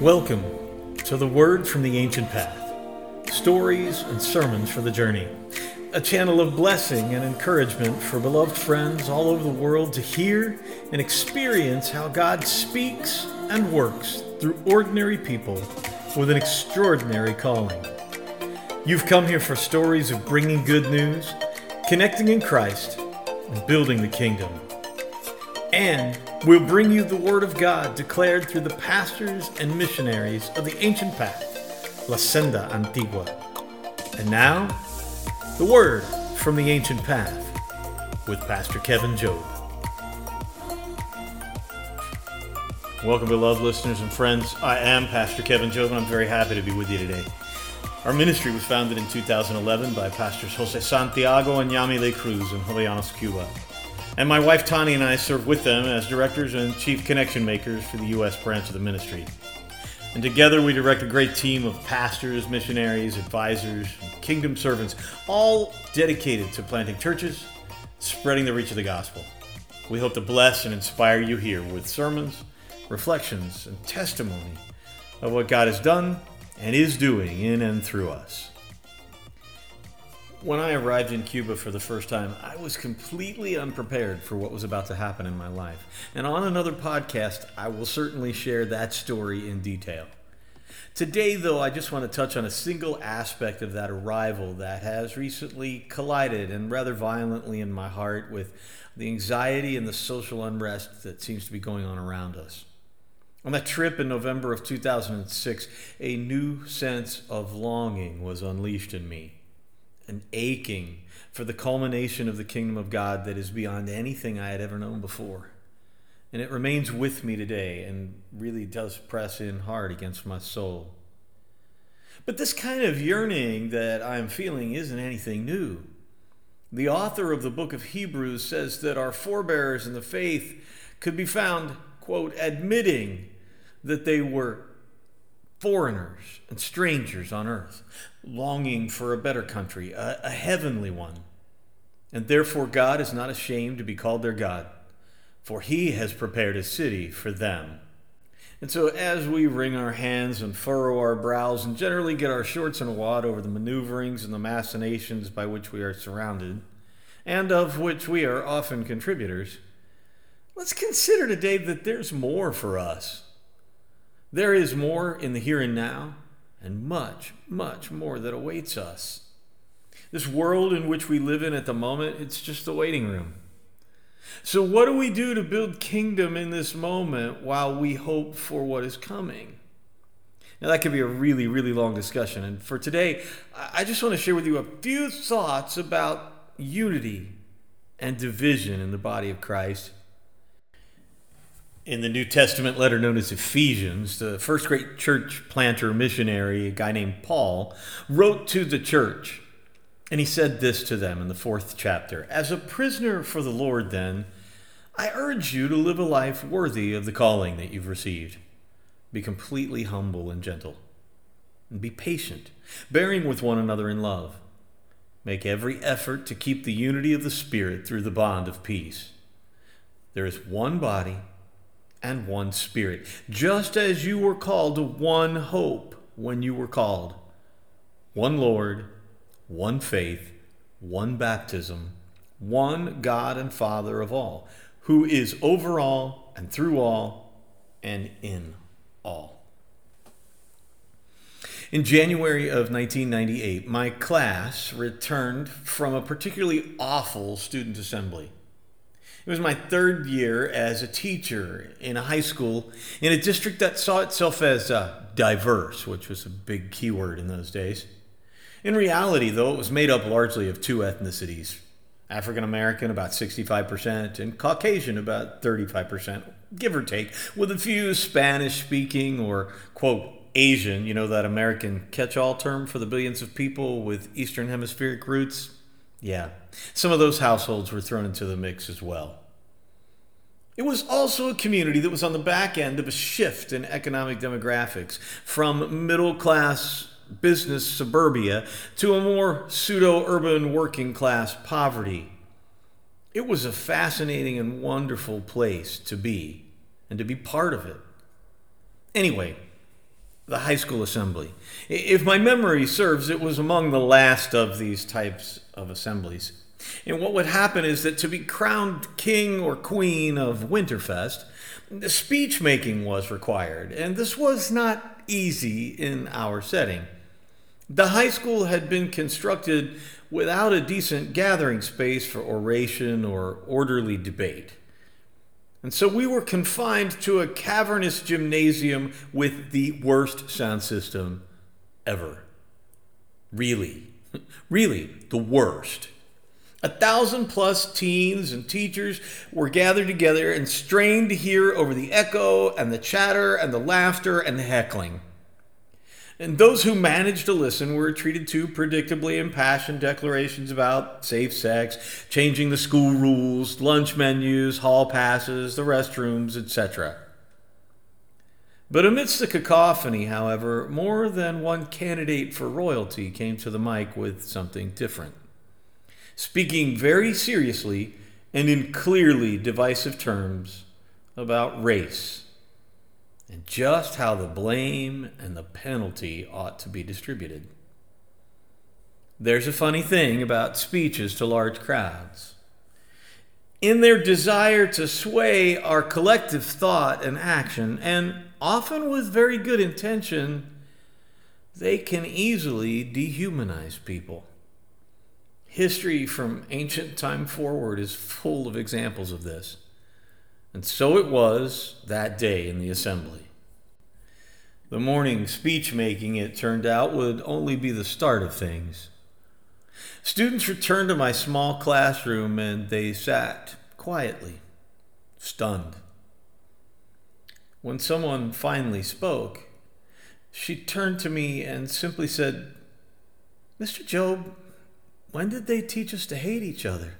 Welcome to the Word from the Ancient Path, stories and sermons for the journey, a channel of blessing and encouragement for beloved friends all over the world to hear and experience how God speaks and works through ordinary people with an extraordinary calling. You've come here for stories of bringing good news, connecting in Christ, and building the kingdom. And we'll bring you the Word of God declared through the pastors and missionaries of the ancient path, La Senda Antigua. And now, the Word from the Ancient Path with Pastor Kevin Job. Welcome, beloved listeners and friends. I am Pastor Kevin Job, and I'm very happy to be with you today. Our ministry was founded in 2011 by Pastors Jose Santiago and Yamile Cruz in Jovellanos, Cuba. And my wife Tani and I serve with them as directors and chief connection makers for the U.S. branch of the ministry. And together we direct a great team of pastors, missionaries, advisors, and kingdom servants, all dedicated to planting churches, spreading the reach of the gospel. We hope to bless and inspire you here with sermons, reflections, and testimony of what God has done and is doing in and through us. When I arrived in Cuba for the first time, I was completely unprepared for what was about to happen in my life. And on another podcast, I will certainly share that story in detail. Today, though, I just want to touch on a single aspect of that arrival that has recently collided and rather violently in my heart with the anxiety and the social unrest that seems to be going on around us. On that trip in November of 2006, a new sense of longing was unleashed in me. An aching for the culmination of the kingdom of God that is beyond anything I had ever known before. And it remains with me today and really does press in hard against my soul. But this kind of yearning that I'm feeling isn't anything new. The author of the book of Hebrews says that our forebears in the faith could be found, quote, admitting that they were foreigners and strangers on earth, longing for a better country, a heavenly one. And therefore God is not ashamed to be called their God, for he has prepared a city for them. And so as we wring our hands and furrow our brows and generally get our shorts in a wad over the maneuverings and the machinations by which we are surrounded, and of which we are often contributors, let's consider today that there's more for us. There is more in the here and now, and much, much more that awaits us. This world in which we live in at the moment, it's just a waiting room. So what do we do to build kingdom in this moment while we hope for what is coming? Now that could be a really, really long discussion. And for today, I just want to share with you a few thoughts about unity and division in the body of Christ. In the New Testament letter known as Ephesians, the first great church planter missionary, a guy named Paul, wrote to the church. And he said this to them in the 4th chapter. As a prisoner for the Lord, then, I urge you to live a life worthy of the calling that you've received. Be completely humble and gentle. And be patient, bearing with one another in love. Make every effort to keep the unity of the Spirit through the bond of peace. There is one body and one Spirit, just as you were called to one hope when you were called. One Lord, one faith, one baptism, one God and Father of all, who is over all and through all and in all. In January of 1998, my class returned from a particularly awful student assembly. It was my 3rd year as a teacher in a high school in a district that saw itself as diverse, which was a big keyword in those days. In reality, though, it was made up largely of 2 ethnicities, African American about 65% and Caucasian about 35%, give or take, with a few Spanish-speaking or, quote, Asian, you know that American catch-all term for the billions of people with Eastern Hemispheric roots? Yeah, some of those households were thrown into the mix as well. It was also a community that was on the back end of a shift in economic demographics from middle-class business suburbia to a more pseudo-urban working-class poverty. It was a fascinating and wonderful place to be and to be part of it. Anyway, the high school assembly. If my memory serves, it was among the last of these types of assemblies. And what would happen is that to be crowned king or queen of Winterfest, the speech making was required, and this was not easy in our setting. The high school had been constructed without a decent gathering space for oration or orderly debate. And so we were confined to a cavernous gymnasium with the worst sound system ever. Really, the worst. 1,000+ teens and teachers were gathered together and strained to hear over the echo and the chatter and the laughter and the heckling. And those who managed to listen were treated to predictably impassioned declarations about safe sex, changing the school rules, lunch menus, hall passes, the restrooms, etc. But amidst the cacophony, however, more than one candidate for royalty came to the mic with something different, speaking very seriously and in clearly divisive terms about race and just how the blame and the penalty ought to be distributed. There's a funny thing about speeches to large crowds. In their desire to sway our collective thought and action, and often with very good intention, they can easily dehumanize people. History from ancient time forward is full of examples of this. And so it was that day in the assembly. The morning speech making, it turned out, would only be the start of things. Students returned to my small classroom and they sat quietly, stunned. When someone finally spoke, she turned to me and simply said, "Mr. Job, when did they teach us to hate each other?"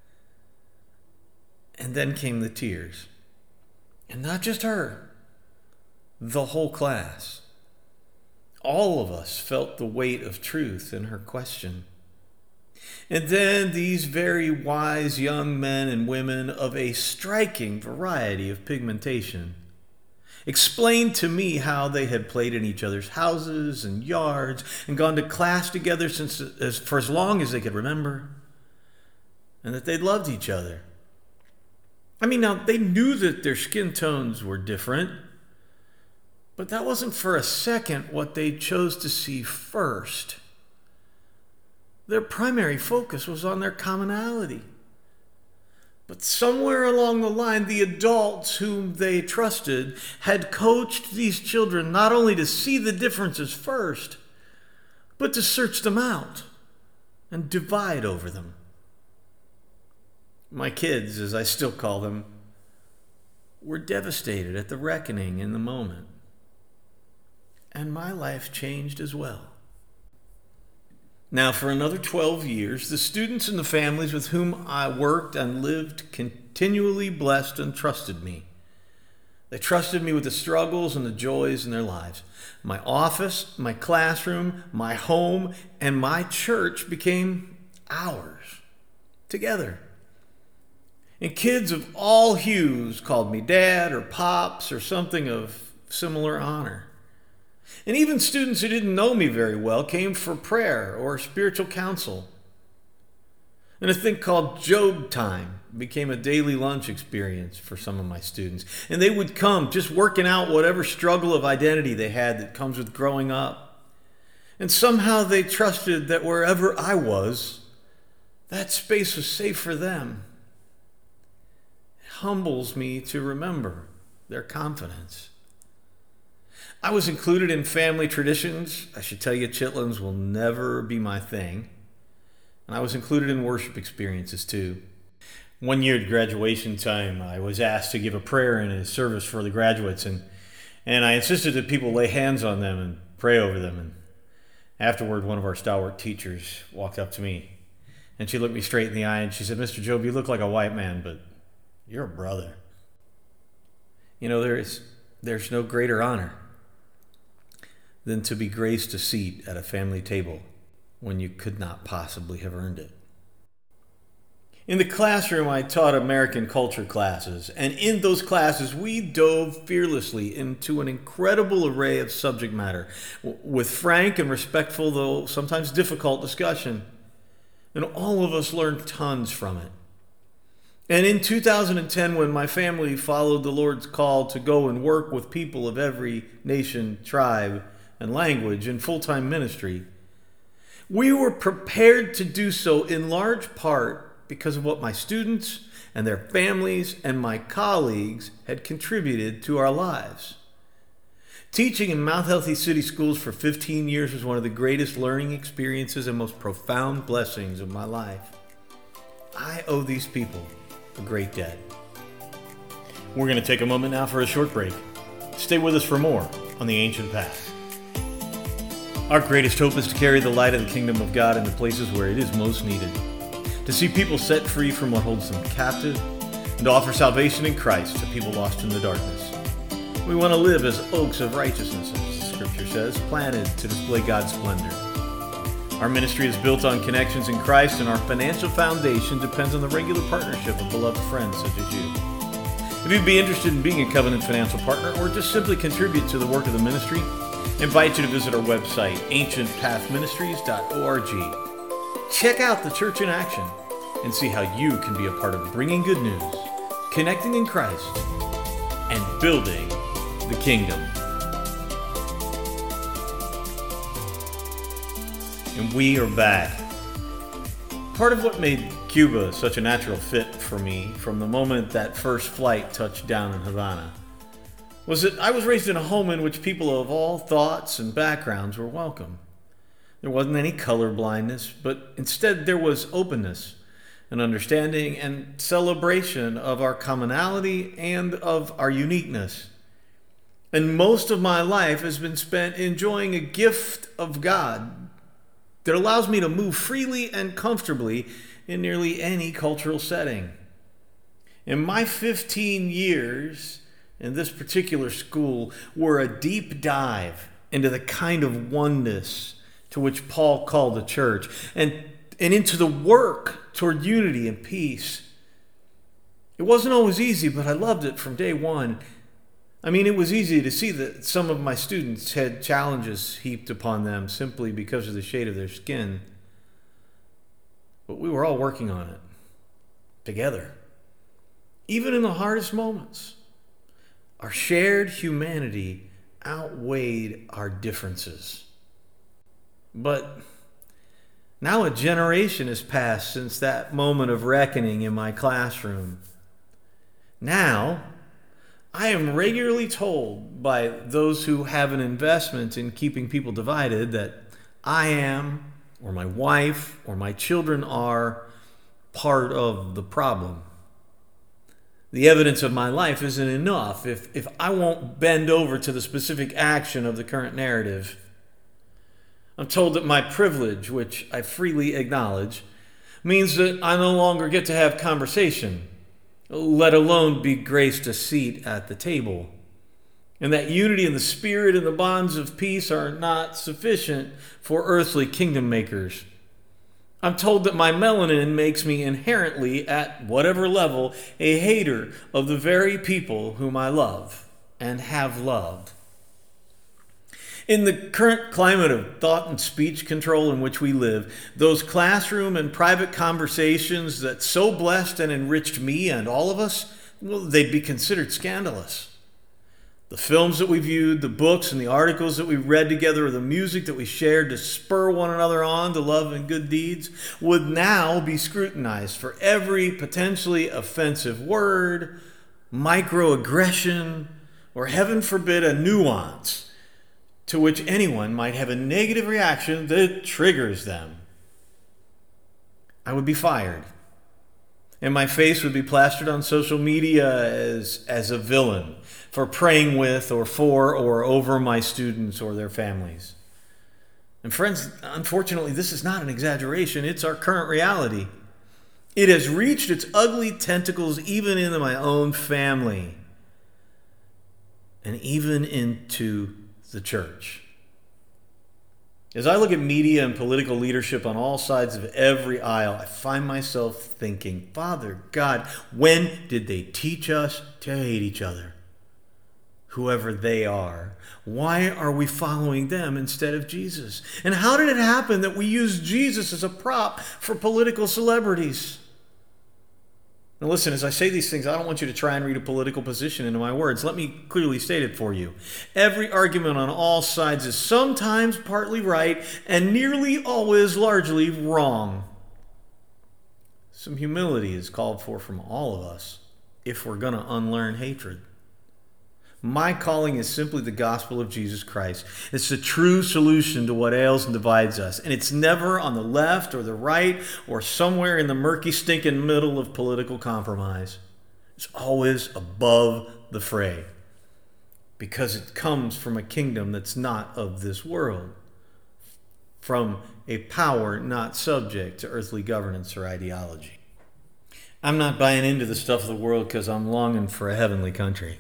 And then came the tears. And not just her, the whole class. All of us felt the weight of truth in her question. And then these very wise young men and women of a striking variety of pigmentation explained to me how they had played in each other's houses and yards and gone to class together for as long as they could remember, and that they loved each other. I mean, now, they knew that their skin tones were different, but that wasn't for a second what they chose to see first. Their primary focus was on their commonality. But somewhere along the line, the adults whom they trusted had coached these children not only to see the differences first, but to search them out and divide over them. My kids, as I still call them, were devastated at the reckoning in the moment. And my life changed as well. Now, for another 12 years, the students and the families with whom I worked and lived continually blessed and trusted me. They trusted me with the struggles and the joys in their lives. My office, my classroom, my home, and my church became ours, together. And kids of all hues called me Dad or Pops or something of similar honor. And even students who didn't know me very well came for prayer or spiritual counsel. And a thing called Job Time became a daily lunch experience for some of my students. And they would come just working out whatever struggle of identity they had that comes with growing up. And somehow they trusted that wherever I was, that space was safe for them. It humbles me to remember their confidence. I was included in family traditions. I should tell you, chitlins will never be my thing. And I was included in worship experiences too. One year at graduation time, I was asked to give a prayer in a service for the graduates, and I insisted that people lay hands on them and pray over them. And afterward, one of our stalwart teachers walked up to me, and she looked me straight in the eye, and she said, "Mr. Job, you look like a white man, but you're a brother." You know, there's no greater honor than to be graced a seat at a family table when you could not possibly have earned it. In the classroom, I taught American culture classes, and in those classes, we dove fearlessly into an incredible array of subject matter, with frank and respectful, though sometimes difficult discussion. And all of us learned tons from it. And in 2010, when my family followed the Lord's call to go and work with people of every nation, tribe, and language in full-time ministry, we were prepared to do so in large part because of what my students and their families and my colleagues had contributed to our lives. Teaching in Mount Healthy City Schools for 15 years was one of the greatest learning experiences and most profound blessings of my life. I owe these people a great debt. We're going to take a moment now for a short break. Stay with us for more on The Ancient Path. Our greatest hope is to carry the light of the kingdom of God into places where it is most needed. To see people set free from what holds them captive, and to offer salvation in Christ to people lost in the darkness. We want to live as oaks of righteousness, as the scripture says, planted to display God's splendor. Our ministry is built on connections in Christ, and our financial foundation depends on the regular partnership of beloved friends such as you. If you'd be interested in being a covenant financial partner, or just simply contribute to the work of the ministry, I invite you to visit our website, ancientpathministries.org. Check out the church in action and see how you can be a part of bringing good news, connecting in Christ, and building the kingdom. And we are back. Part of what made Cuba such a natural fit for me from the moment that first flight touched down in Havana was that I was raised in a home in which people of all thoughts and backgrounds were welcome. There wasn't any color blindness, but instead there was openness and understanding and celebration of our commonality and of our uniqueness. And most of my life has been spent enjoying a gift of God that allows me to move freely and comfortably in nearly any cultural setting. In my 15 years in this particular school were a deep dive into the kind of oneness to which Paul called the church, and into the work toward unity and peace. It wasn't always easy, but I loved it from day one. I mean, it was easy to see that some of my students had challenges heaped upon them simply because of the shade of their skin. But we were all working on it, together. Even in the hardest moments, our shared humanity outweighed our differences. But now a generation has passed since that moment of reckoning in my classroom. Now, I am regularly told by those who have an investment in keeping people divided that I am, or my wife, or my children are part of the problem. The evidence of my life isn't enough if I won't bend over to the specific action of the current narrative. I'm told that my privilege, which I freely acknowledge, means that I no longer get to have conversation, let alone be graced a seat at the table, and that unity in the spirit and the bonds of peace are not sufficient for earthly kingdom makers. I'm told that my melanin makes me inherently, at whatever level, a hater of the very people whom I love and have loved. In the current climate of thought and speech control in which we live, those classroom and private conversations that so blessed and enriched me and all of us, well, they'd be considered scandalous. The films that we viewed, the books and the articles that we read together, or the music that we shared to spur one another on to love and good deeds, would now be scrutinized for every potentially offensive word, microaggression, or heaven forbid, a nuance to which anyone might have a negative reaction that triggers them. I would be fired, and my face would be plastered on social media as a villain for praying with or for or over my students or their families. And friends, unfortunately, this is not an exaggeration. It's our current reality. It has reached its ugly tentacles even into my own family and even into the church. As I look at media and political leadership on all sides of every aisle, I find myself thinking, Father God, when did they teach us to hate each other? Whoever they are. Why are we following them instead of Jesus? And how did it happen that we use Jesus as a prop for political celebrities? Now listen, as I say these things, I don't want you to try and read a political position into my words. Let me clearly state it for you. Every argument on all sides is sometimes partly right and nearly always largely wrong. Some humility is called for from all of us if we're going to unlearn hatred. My calling is simply the gospel of Jesus Christ. It's the true solution to what ails and divides us. And it's never on the left or the right or somewhere in the murky, stinking middle of political compromise. It's always above the fray because it comes from a kingdom that's not of this world, from a power not subject to earthly governance or ideology. I'm not buying into the stuff of the world because I'm longing for a heavenly country.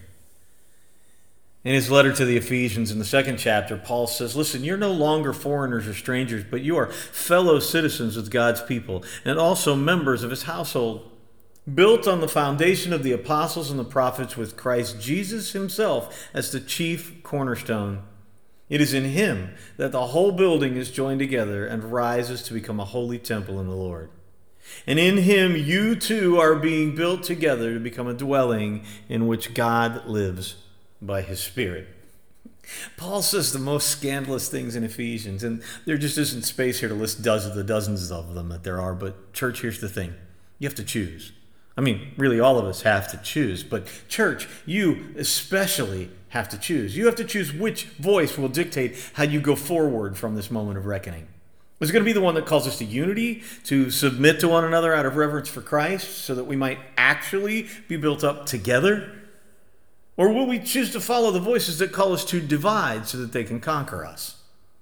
In his letter to the Ephesians in the 2nd chapter, Paul says, listen, you're no longer foreigners or strangers, but you are fellow citizens with God's people and also members of his household, built on the foundation of the apostles and the prophets with Christ Jesus himself as the chief cornerstone. It is in him that the whole building is joined together and rises to become a holy temple in the Lord. And in him you too are being built together to become a dwelling in which God lives by his Spirit. Paul says the most scandalous things in Ephesians, and there just isn't space here to list dozens of them that there are, but church, here's the thing. You have to choose. I mean, really all of us have to choose, but church, you especially have to choose. You have to choose which voice will dictate how you go forward from this moment of reckoning. Is it going to be the one that calls us to unity, to submit to one another out of reverence for Christ, so that we might actually be built up together? Or will we choose to follow the voices that call us to divide so that they can conquer us?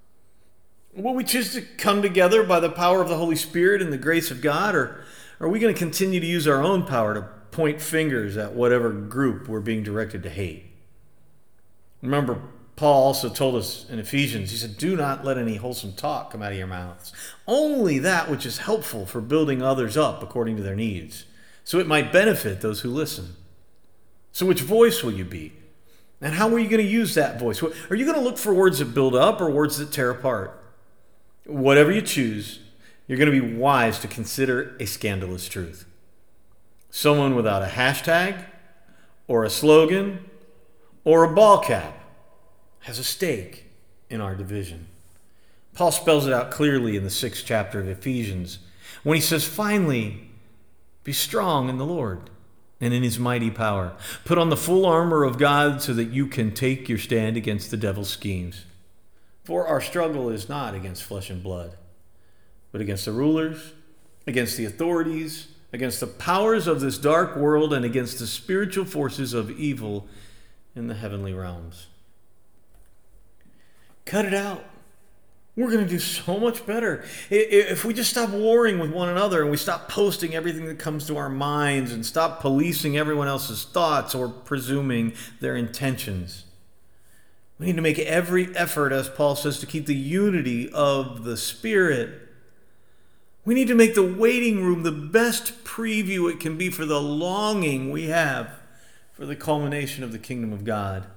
Will we choose to come together by the power of the Holy Spirit and the grace of God? Or are we going to continue to use our own power to point fingers at whatever group we're being directed to hate? Remember, Paul also told us in Ephesians, he said, do not let any wholesome talk come out of your mouths. Only that which is helpful for building others up according to their needs, so it might benefit those who listen. So which voice will you be? And how are you going to use that voice? Are you going to look for words that build up or words that tear apart? Whatever you choose, you're going to be wise to consider a scandalous truth. Someone without a hashtag or a slogan or a ball cap has a stake in our division. Paul spells it out clearly in the 6th chapter of Ephesians when he says, finally, be strong in the Lord and in his mighty power. Put on the full armor of God so that you can take your stand against the devil's schemes. For our struggle is not against flesh and blood, but against the rulers, against the authorities, against the powers of this dark world, and against the spiritual forces of evil in the heavenly realms. Cut it out. We're going to do so much better if we just stop warring with one another and we stop posting everything that comes to our minds and stop policing everyone else's thoughts or presuming their intentions. We need to make every effort, as Paul says, to keep the unity of the Spirit. We need to make the waiting room the best preview it can be for the longing we have for the culmination of the kingdom of God.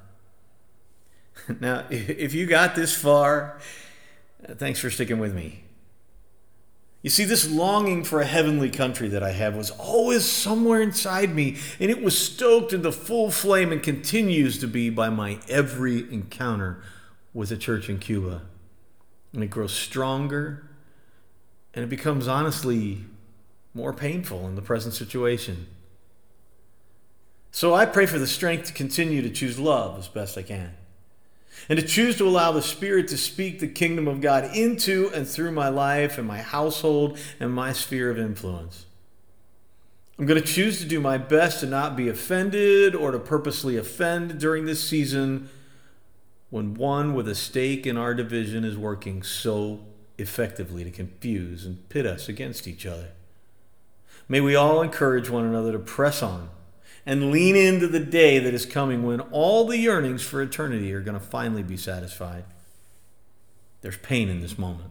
Now, if you got this far, thanks for sticking with me. You see, this longing for a heavenly country that I have was always somewhere inside me, and it was stoked into full flame and continues to be by my every encounter with the church in Cuba. And it grows stronger, and it becomes honestly more painful in the present situation. So I pray for the strength to continue to choose love as best I can, and to choose to allow the Spirit to speak the kingdom of God into and through my life and my household and my sphere of influence. I'm going to choose to do my best to not be offended or to purposely offend during this season when one with a stake in our division is working so effectively to confuse and pit us against each other. May we all encourage one another to press on and lean into the day that is coming when all the yearnings for eternity are going to finally be satisfied. There's pain in this moment.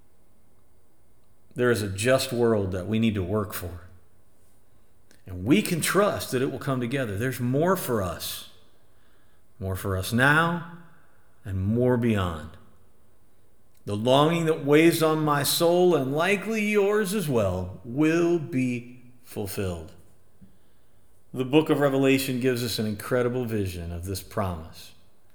There is a just world that we need to work for. And we can trust that it will come together. There's more for us. More for us now and more beyond. The longing that weighs on my soul, and likely yours as well, will be fulfilled. The book of Revelation gives us an incredible vision of this promise.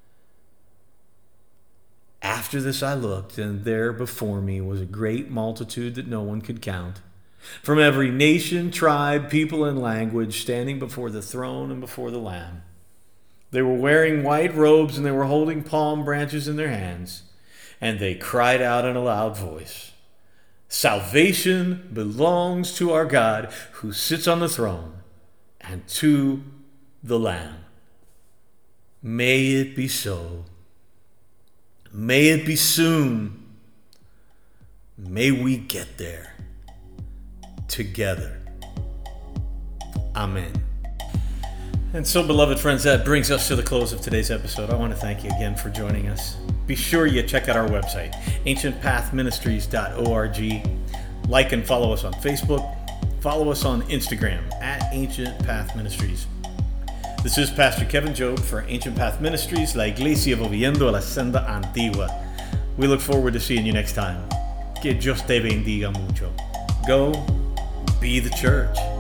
After this I looked, and there before me was a great multitude that no one could count, from every nation, tribe, people, and language, standing before the throne and before the Lamb. They were wearing white robes, and they were holding palm branches in their hands, and they cried out in a loud voice, "Salvation belongs to our God who sits on the throne and to the Lamb." May it be so. May it be soon. May we get there together. Amen. And so, beloved friends, that brings us to the close of today's episode. I want to thank you again for joining us. Be sure you check out our website, ancientpathministries.org. Like and follow us on Facebook. Follow us on Instagram at Ancient Path Ministries. This is Pastor Kevin Job for Ancient Path Ministries, La Iglesia Volviendo a la Senda Antigua. We look forward to seeing you next time. Que Dios te bendiga mucho. Go be the church.